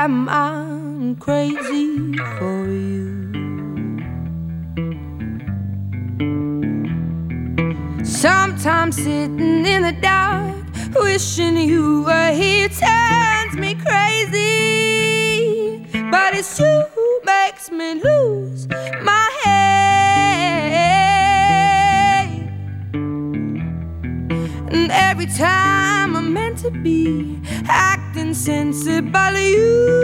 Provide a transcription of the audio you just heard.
I'm crazy for you. Sometimes sitting in the dark, wishing you were here, turns me crazy. But it's you who makes me lose my head. And every time I'm meant to be acting sensible, you